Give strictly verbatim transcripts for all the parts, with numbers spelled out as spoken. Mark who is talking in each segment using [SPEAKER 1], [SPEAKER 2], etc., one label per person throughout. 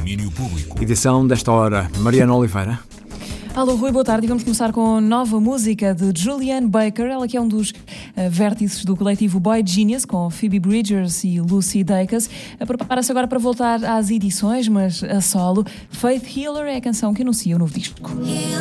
[SPEAKER 1] Domínio Público.
[SPEAKER 2] Edição desta hora, Mariana Oliveira.
[SPEAKER 3] Alô, Rui, boa tarde. E vamos começar com nova música de Julianne Baker, ela que é um dos uh, vértices do coletivo Boy Genius, com Phoebe Bridgers e Lucy Dacus. Uh, Prepara-se agora para voltar às edições, mas a solo. Faith Healer é a canção que anuncia o novo disco.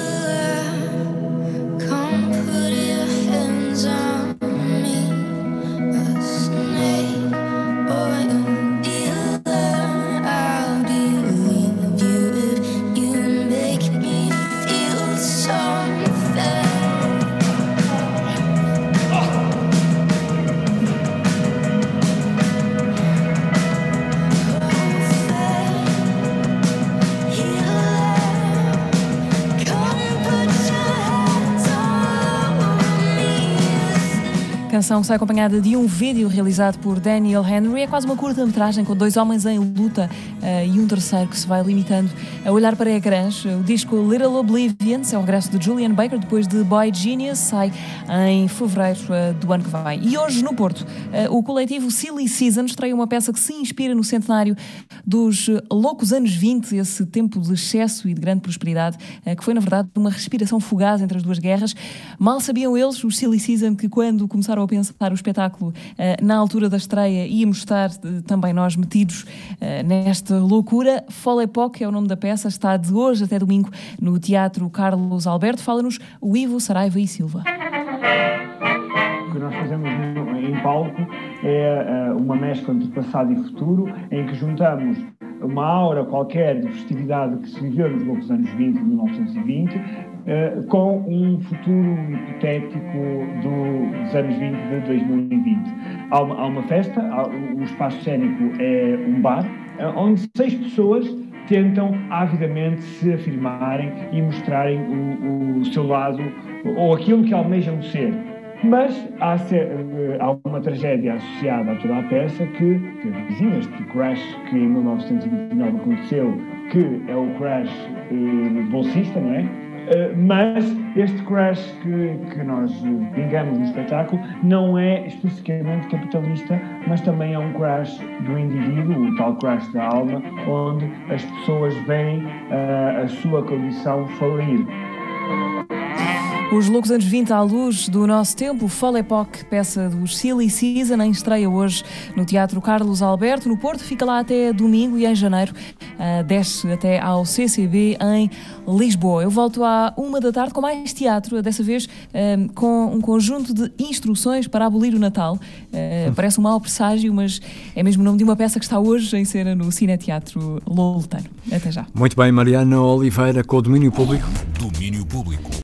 [SPEAKER 3] A canção sai acompanhada de um vídeo realizado por Daniel Henry. É quase uma curta-metragem com dois homens em luta uh, e um terceiro que se vai limitando a olhar para ecrãs. O disco Little Oblivions é o regresso de Julianne Baker depois de Boy Genius, sai em fevereiro uh, do ano que vem. E hoje no Porto, uh, o coletivo Silly Season estreia uma peça que se inspira no centenário dos uh, loucos anos vinte, esse tempo de excesso e de grande prosperidade, uh, que foi na verdade uma respiração fugaz entre as duas guerras. Mal sabiam eles, os Silly Season, que quando começaram a pensar o espetáculo uh, na altura da estreia íamos estar uh, também nós metidos uh, nesta loucura. Folepoc é o nome da peça, está de hoje até domingo no Teatro Carlos Alberto. Fala-nos o Ivo Saraiva e Silva.
[SPEAKER 4] O que nós fazemos em palco é uh, uma mescla entre passado e futuro, em que juntamos uma aura qualquer de festividade que se viveu nos loucos anos vinte, mil novecentos e vinte, uh, com um futuro hipotético do, dos anos vinte de dois mil e vinte. Há uma, há uma festa, há, o espaço cênico é um bar, uh, onde seis pessoas tentam avidamente se afirmarem e mostrarem o, o seu lado ou aquilo que almejam ser. Mas há, há uma tragédia associada a toda a peça que, que dizem, este crash que em mil novecentos e vinte e nove aconteceu, que é o crash eh, bolsista, não é? Uh, mas este crash que, que nós vingamos no espetáculo não é especificamente capitalista, mas também é um crash do indivíduo, o tal crash da alma, onde as pessoas veem uh, a sua condição falir.
[SPEAKER 3] Os loucos anos vinte à luz do nosso tempo, Folepoc, peça dos Silly Season, em estreia hoje no Teatro Carlos Alberto, no Porto, fica lá até domingo e em janeiro uh, desce até ao C C B em Lisboa. Eu volto à uma da tarde com mais teatro, dessa vez uh, com um conjunto de instruções para abolir o Natal. Uh, parece um mau presságio, mas é mesmo o nome de uma peça que está hoje em cena no Cineteatro Loletano. Até já.
[SPEAKER 2] Muito bem, Mariana Oliveira com o Domínio Público.
[SPEAKER 1] Domínio Público.